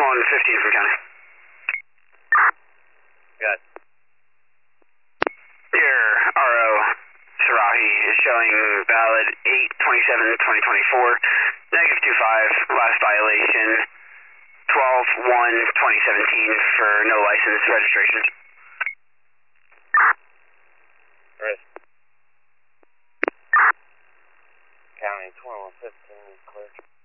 calling 15 from county. Good. Your RO, Sarahi, is showing valid 8/27/2024, -25, last violation, 12/1/2017 for no license registration. Risk. County 2115 is clear.